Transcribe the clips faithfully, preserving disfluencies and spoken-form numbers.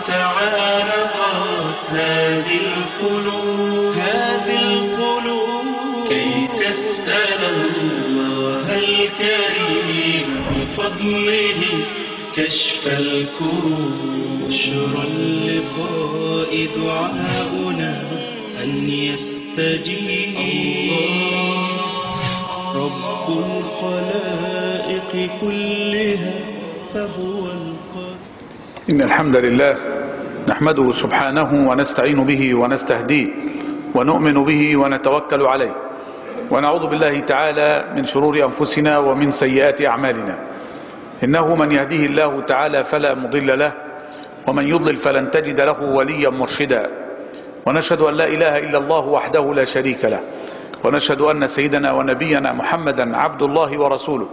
تعالقت هذه القلوب هذه القلوب كي تسأل الله الكريم بفضله كشف الكروب. بشرى اللقاء دعاؤنا أن يستجيب الله رب الخلائق كلها فهو القادر. إن الحمد لله نحمده سبحانه ونستعين به ونستهديه ونؤمن به ونتوكل عليه، ونعوذ بالله تعالى من شرور أنفسنا ومن سيئات أعمالنا. إنه من يهديه الله تعالى فلا مضل له، ومن يضلل فلن تجد له وليا مرشدا. ونشهد أن لا إله إلا الله وحده لا شريك له، ونشهد أن سيدنا ونبينا محمدا عبد الله ورسوله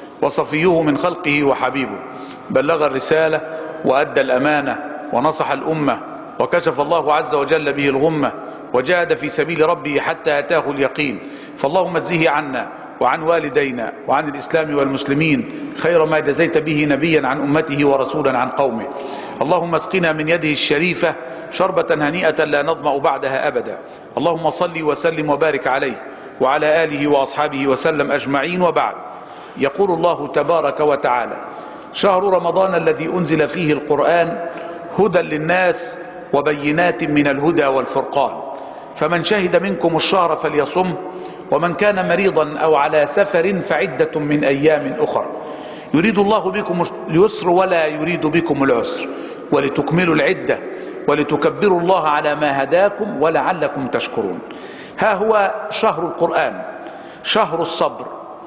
وصفيه من خلقه وحبيبه، بلغ الرسالة وأدى الأمانة ونصح الأمة، وكشف الله عز وجل به الغمة، وجاهد في سبيل ربه حتى أتاه اليقين. فاللهم اجزه عنا وعن والدينا وعن الإسلام والمسلمين خير ما جزيت به نبيا عن أمته ورسولا عن قومه. اللهم اسقنا من يده الشريفة شربة هنيئة لا نظمأ بعدها أبدا. اللهم صل وسلم وبارك عليه وعلى آله وأصحابه وسلم أجمعين، وبعد. يقول الله تبارك وتعالى: شهر رمضان الذي أنزل فيه القرآن هدى للناس وبينات من الهدى والفرقان، فمن شهد منكم الشهر فليصم، ومن كان مريضا أو على سفر فعدة من أيام أخر، يريد الله بكم اليسر ولا يريد بكم العسر، ولتكملوا العدة ولتكبروا الله على ما هداكم ولعلكم تشكرون. ها هو شهر القرآن، شهر الصبر،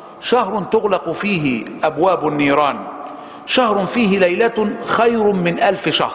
شهر تغلق فيه أبواب النيران، شهر فيه ليلة خير من ألف شهر،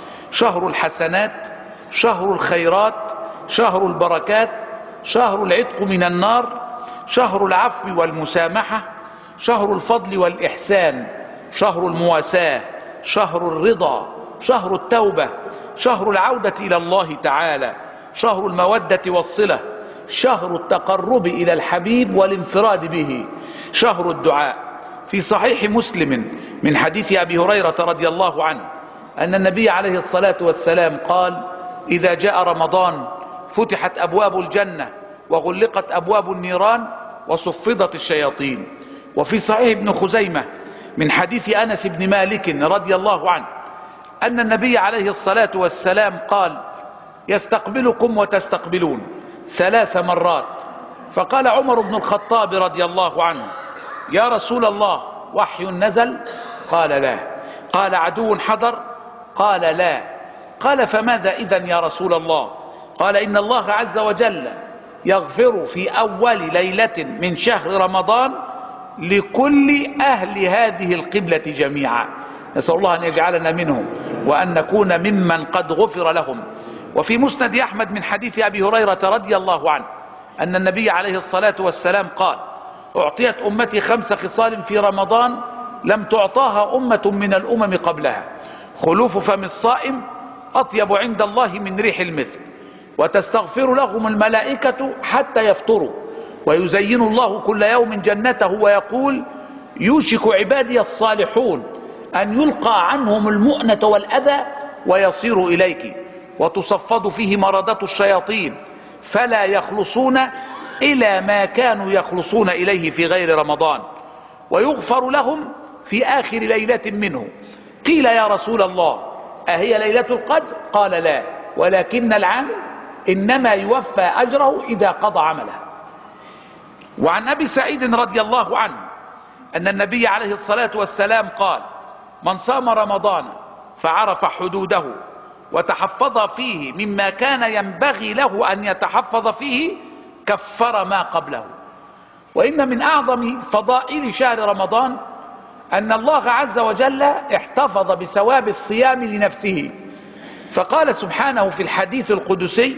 شهر الحسنات، شهر الخيرات، شهر البركات، شهر العتق من النار، شهر العفو والمسامحة، شهر الفضل والإحسان، شهر المواساة، شهر الرضا، شهر التوبة، شهر العودة إلى الله تعالى، شهر المودة والصلة، شهر التقرب إلى الحبيب والانفراد به، شهر الدعاء. في صحيح مسلم من حديث أبي هريرة رضي الله عنه أن النبي عليه الصلاة والسلام قال: إذا جاء رمضان فتحت أبواب الجنة وغلقت أبواب النيران وصفدت الشياطين. وفي صحيح ابن خزيمة من حديث أنس بن مالك رضي الله عنه أن النبي عليه الصلاة والسلام قال: يستقبلكم وتستقبلون ثلاث مرات. فقال عمر بن الخطاب رضي الله عنه: يا رسول الله، وحي نزل؟ قال: لا. قال: عدو حضر؟ قال: لا. قال: فماذا إذن يا رسول الله؟ قال: إن الله عز وجل يغفر في أول ليلة من شهر رمضان لكل أهل هذه القبلة جميعا. نسأل الله أن يجعلنا منهم وأن نكون ممن قد غفر لهم. وفي مسند أحمد من حديث أبي هريرة رضي الله عنه أن النبي عليه الصلاة والسلام قال: أعطيت أمتي خمس خصال في رمضان لم تعطاها أمة من الأمم قبلها: خلوف فم الصائم أطيب عند الله من ريح المسك، وتستغفر لهم الملائكة حتى يفطروا، ويزين الله كل يوم جنته ويقول: يوشك عبادي الصالحون أن يلقى عنهم المؤنة والأذى ويصير إليك، وتصفد فيه مردة الشياطين فلا يخلصون إلى ما كانوا يخلصون إليه في غير رمضان، ويغفر لهم في آخر ليلة منه. قيل: يا رسول الله، أهي ليلة القدر؟ قال: لا، ولكن العامل إنما يوفى أجره إذا قضى عمله. وعن أبي سعيد رضي الله عنه أن النبي عليه الصلاة والسلام قال: من صام رمضان فعرف حدوده وتحفظ فيه مما كان ينبغي له أن يتحفظ فيه كفر ما قبله. وإن من أعظم فضائل شهر رمضان أن الله عز وجل احتفظ بثواب الصيام لنفسه، فقال سبحانه في الحديث القدسي: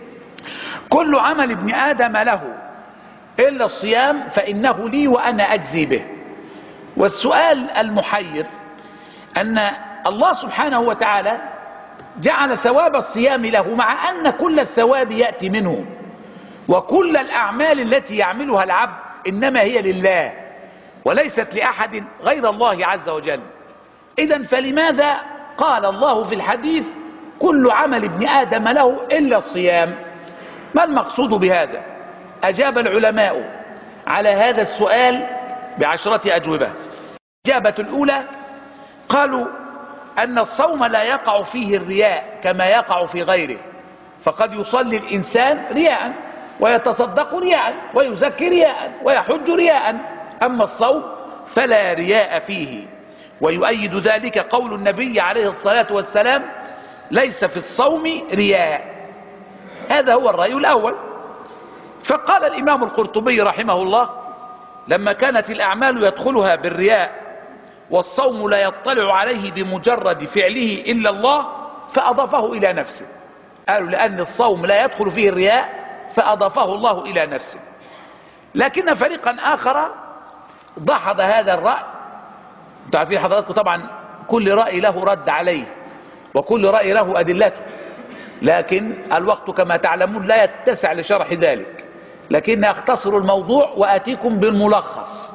كل عمل ابن آدم له إلا الصيام فإنه لي وأنا أجزي به. والسؤال المحير أن الله سبحانه وتعالى جعل ثواب الصيام له، مع أن كل الثواب يأتي منه، وكل الأعمال التي يعملها العبد إنما هي لله وليست لأحد غير الله عز وجل. إذن فلماذا قال الله في الحديث كل عمل ابن آدم له إلا الصيام. ما المقصود بهذا؟ أجاب العلماء على هذا السؤال بعشرة أجوبة. الإجابة الأولى قالوا أن الصوم لا يقع فيه الرياء كما يقع في غيره، فقد يصلي الإنسان رياء ويتصدق رياء ويزكي رياء ويحج رياء، أما الصوم فلا رياء فيه. ويؤيد ذلك قول النبي عليه الصلاة والسلام ليس في الصوم رياء. هذا هو الرأي الأول. فقال الإمام القرطبي رحمه الله لما كانت الأعمال يدخلها بالرياء والصوم لا يطلع عليه بمجرد فعله إلا الله فأضافه إلى نفسه. قالوا لأن الصوم لا يدخل فيه الرياء فأضافه الله إلى نفسه. لكن فريقا آخر دحض هذا الرأي. انتوا عارفين حضراتكم طبعا كل رأي له رد عليه وكل رأي له أدلته، لكن الوقت كما تعلمون لا يتسع لشرح ذلك، لكن أختصر الموضوع وآتيكم بالملخص.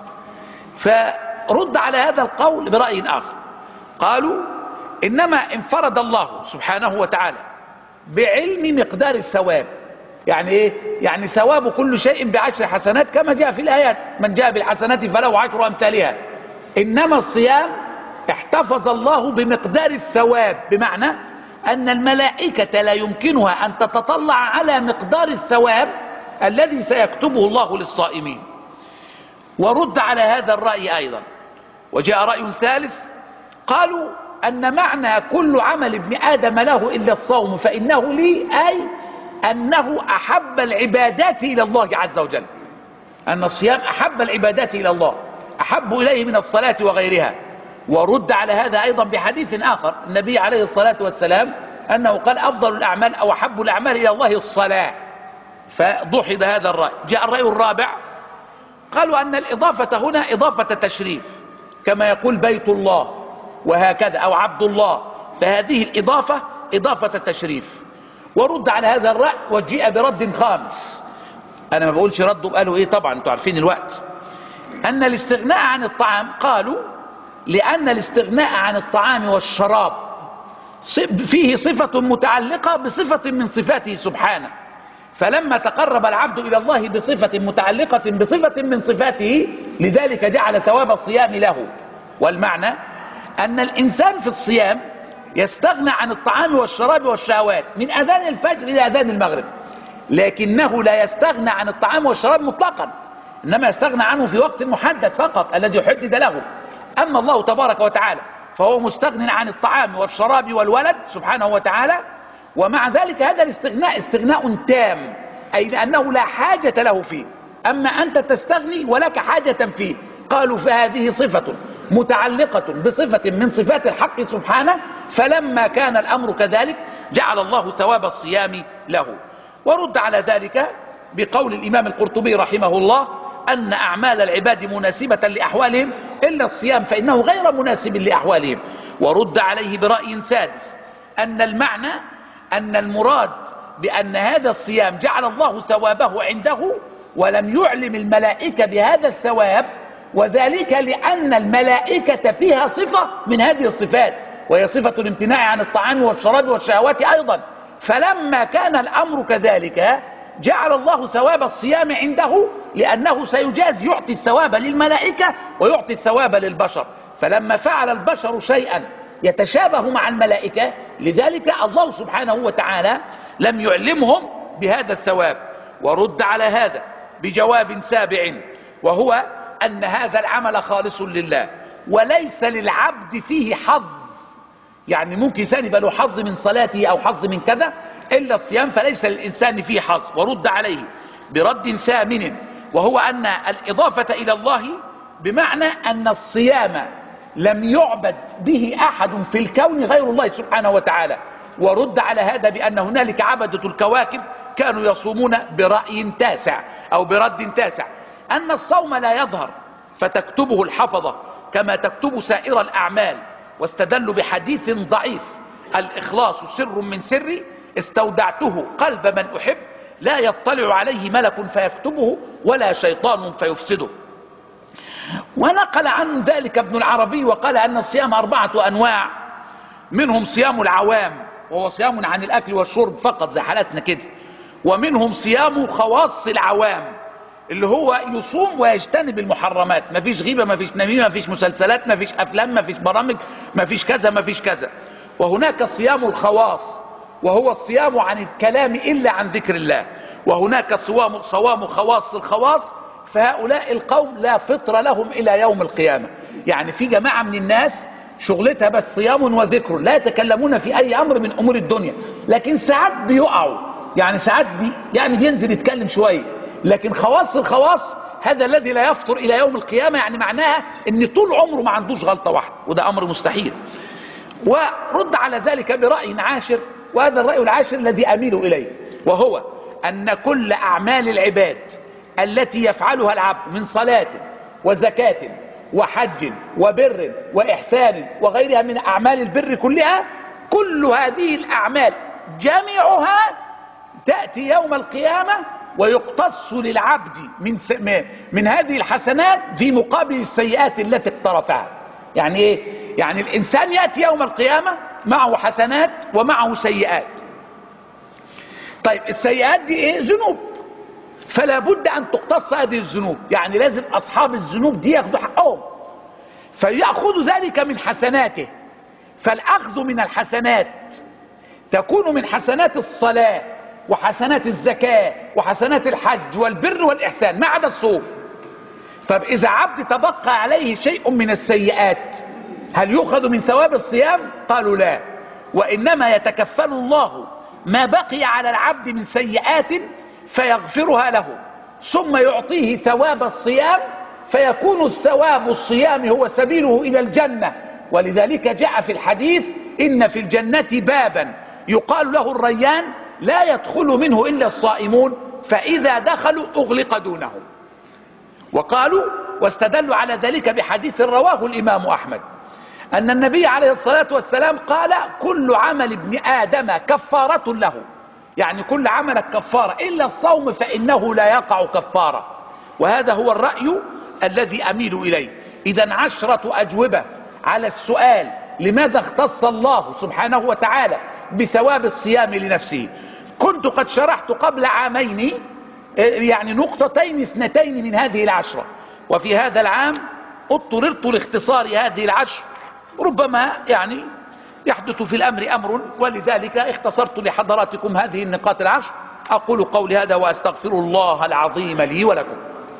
فرد على هذا القول برأي آخر. قالوا إنما انفرد الله سبحانه وتعالى بعلم مقدار الثواب. يعني إيه؟ يعني ثواب كل شيء بعشر حسنات كما جاء في الآيات من جاء بالحسنات فله عشر أمثالها. إنما الصيام احتفظ الله بمقدار الثواب، بمعنى أن الملائكة لا يمكنها أن تتطلع على مقدار الثواب الذي سيكتبه الله للصائمين. ورد على هذا الرأي أيضا. وجاء رأي ثالث قالوا أن معنى كل عمل ابن آدم له إلا الصوم فإنه لي، أي أنه أحب العبادات إلى الله عز وجل، أن الصيام أحب العبادات إلى الله، أحب إليه من الصلاة وغيرها. ورد على هذا أيضا بحديث آخر النبي عليه الصلاة والسلام أنه قال أفضل الأعمال أو أحب الأعمال إلى الله الصلاة، فضحض هذا الرأي. جاء الرأي الرابع قالوا أن الإضافة هنا إضافة تشريف، كما يقول بيت الله وهكذا أو عبد الله، فهذه الإضافة إضافة تشريف. ورد على هذا الرأي وجيء برد خامس. أنا ما بقولش ردوا قالوا إيه، طبعا أنتوا عارفين الوقت. أن الاستغناء عن الطعام، قالوا لأن الاستغناء عن الطعام والشراب فيه صفة متعلقة بصفة من صفاته سبحانه، فلما تقرب العبد إلى الله بصفة متعلقة بصفة من صفاته لذلك جعل ثواب الصيام له. والمعنى أن الإنسان في الصيام يستغنى عن الطعام والشراب والشهوات من أذان الفجر إلى أذان المغرب، لكنه لا يستغنى عن الطعام والشراب مطلقا، إنما يستغنى عنه في وقت محدد فقط الذي حدد له. أما الله تبارك وتعالى فهو مستغن عن الطعام والشراب والولد سبحانه وتعالى، ومع ذلك هذا الاستغناء استغناء تام، أي لأنه لا حاجة له فيه. أما أنت تستغني ولك حاجة فيه. قالوا فهذه صفة متعلقة بصفة من صفات الحق سبحانه، فلما كان الأمر كذلك جعل الله ثواب الصيام له. ورد على ذلك بقول الإمام القرطبي رحمه الله أن أعمال العباد مناسبة لأحوالهم إلا الصيام فإنه غير مناسب لأحوالهم. ورد عليه برأي سادس أن المعنى أن المراد بأن هذا الصيام جعل الله ثوابه عنده ولم يعلم الملائكة بهذا الثواب، وذلك لأن الملائكة فيها صفة من هذه الصفات، وهي صفة الامتناع عن الطعام والشراب والشهوات أيضا. فلما كان الأمر كذلك جعل الله ثواب الصيام عنده، لأنه سيجاز يعطي الثواب للملائكة ويعطي الثواب للبشر. فلما فعل البشر شيئا يتشابه مع الملائكة، لذلك الله سبحانه وتعالى لم يعلمهم بهذا الثواب. ورد على هذا بجواب سابع، وهو أن هذا العمل خالص لله وليس للعبد فيه حظ. يعني ممكن إنسان يبقى له حظ من صلاته أو حظ من كذا، إلا الصيام فليس للإنسان فيه حظ. ورد عليه برد ثامن، وهو أن الإضافة إلى الله بمعنى أن الصيام لم يعبد به أحد في الكون غير الله سبحانه وتعالى. ورد على هذا بأن هنالك عبدة الكواكب كانوا يصومون برأي تاسع أو برد تاسع، أن الصوم لا يظهر فتكتبه الحفظة كما تكتب سائر الأعمال، واستدلوا بحديث ضعيف الإخلاص سر من سري استودعته قلب من أحب لا يطلع عليه ملك فيكتبه ولا شيطان فيفسده. ونقل عن ذلك ابن العربي وقال أن الصيام أربعة أنواع، منهم صيام العوام وهو صيام عن الأكل والشرب فقط زي حالاتنا كده، ومنهم صيام خواص العوام اللي هو يصوم ويجتنب المحرمات، مفيش غيبة، مفيش نميمة، مفيش مسلسلات، مفيش أفلام، مفيش برامج، مفيش كذا مفيش كذا. وهناك صيام الخواص وهو الصيام عن الكلام إلا عن ذكر الله، وهناك صوام صوام خواص الخواص، فهؤلاء القوم لا فطر لهم إلى يوم القيامة. يعني في جماعة من الناس شغلتها بس صيام وذكر، لا يتكلمون في أي أمر من أمور الدنيا، لكن ساعات بيقعوا، يعني ساعات بي يعني بينزل يتكلم شوية، لكن خواص الخواص هذا الذي لا يفطر إلى يوم القيامة، يعني معناها ان طول عمره ما عندوش غلطة واحدة، وده أمر مستحيل. ورد على ذلك برأي عاشر، وهذا الرأي العاشر الذي أميل إليه، وهو أن كل أعمال العباد التي يفعلها العبد من صلاة وزكاة وحج وبر وإحسان وغيرها من أعمال البر كلها، كل هذه الأعمال جميعها تأتي يوم القيامة ويقتص للعبد من من هذه الحسنات في مقابل السيئات التي اقترفها. يعني ايه؟ يعني الإنسان يأتي يوم القيامة معه حسنات ومعه سيئات. طيب السيئات دي ايه؟ ذنوب، فلا بد أن تقتص هذه الذنوب، يعني لازم أصحاب الذنوب دي ياخذوا حقهم، فيأخذ ذلك من حسناته. فالأخذ من الحسنات تكون من حسنات الصلاة وحسنات الزكاة وحسنات الحج والبر والإحسان ما عدا الصوم. طب إذا عبد تبقى عليه شيء من السيئات هل يؤخذ من ثواب الصيام؟ قالوا لا، وإنما يتكفل الله ما بقي على العبد من سيئات فيغفرها له، ثم يعطيه ثواب الصيام، فيكون الثواب الصيام هو سبيله إلى الجنة. ولذلك جاء في الحديث إن في الجنة بابا يقال له الريان لا يدخل منه إلا الصائمون، فإذا دخلوا أغلق دونهم. وقالوا واستدلوا على ذلك بحديث رواه الإمام أحمد أن النبي عليه الصلاة والسلام قال كل عمل ابن آدم كفارة له، يعني كل عملك كفارة إلا الصوم فإنه لا يقع كفارة. وهذا هو الرأي الذي أميل إليه. إذن عشرة أجوبة على السؤال لماذا اختص الله سبحانه وتعالى بثواب الصيام لنفسه. كنت قد شرحت قبل عامين يعني نقطتين اثنتين من هذه العشرة، وفي هذا العام اضطررت لاختصار هذه العشر، ربما يعني يحدث في الأمر أمر، ولذلك اختصرت لحضراتكم هذه النقاط العشر. أقول قولي هذا وأستغفر الله العظيم لي ولكم.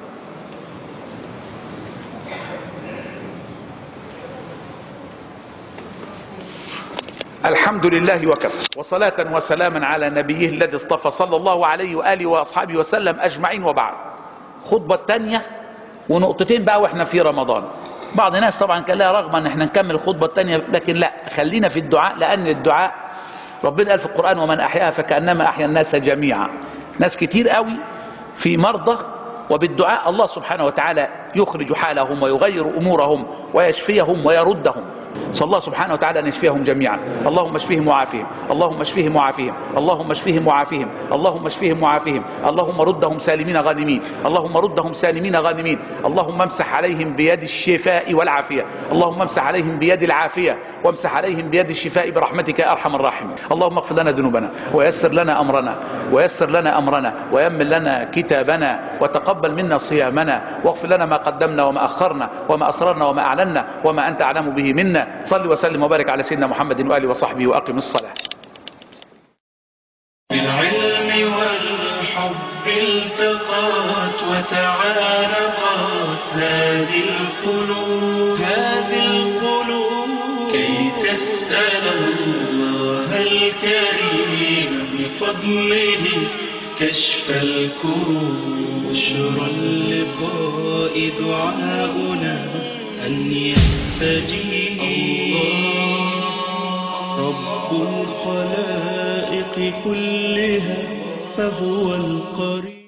الحمد لله وكفى، وصلاة وسلاما على نبيه الذي اصطفى صلى الله عليه وآله وأصحابه وسلم أجمعين. وبعد، خطبة تانية ونقطتين بقى واحنا في رمضان. بعض الناس طبعا كان لها رغبة ان احنا نكمل الخطبة التانية، لكن لا، خلينا في الدعاء، لأن الدعاء ربنا قال في القرآن ومن أحياها فكأنما أحيا الناس جميعا. ناس كتير قوي في مرضى، وبالدعاء الله سبحانه وتعالى يخرج حالهم ويغير أمورهم ويشفيهم ويردهم. صلى الله سبحانه وتعالى أن يشفيهم جميعا. اللهم اشفيهم وعافيهم، اللهم اشفيهم وعافيهم، اللهم اشفيهم وعافيهم، اللهم اشفيهم وعافيهم، اللهم ردهم سالمين غانمين، اللهم ردهم سالمين غانمين، اللهم امسح عليهم بيد الشفاء والعافية، اللهم امسح عليهم بيد العافية، وامسح عليهم بيد الشفاء برحمتك يا أرحم الراحمين. اللهم اغفر لنا ذنوبنا ويسر لنا أمرنا ويسر لنا أمرنا ويمن لنا كتابنا، وتقبل منا صيامنا، واغفر لنا ما قدمنا وما أخرنا وما أسررنا وما أعلنا وما أنت أعلم به منا. صل وسلم وبارك على سيدنا محمد وآله وصحبه وأقم الصلاة. بالعلم والحب التقات وتعانقات هذه القلوب هذه القلوب كي تسأل الله الكريم بفضله كشف الكروب. بشرى اللقاء دعاؤنا أن يستجيب رب الخلائق كلها فهو القريب.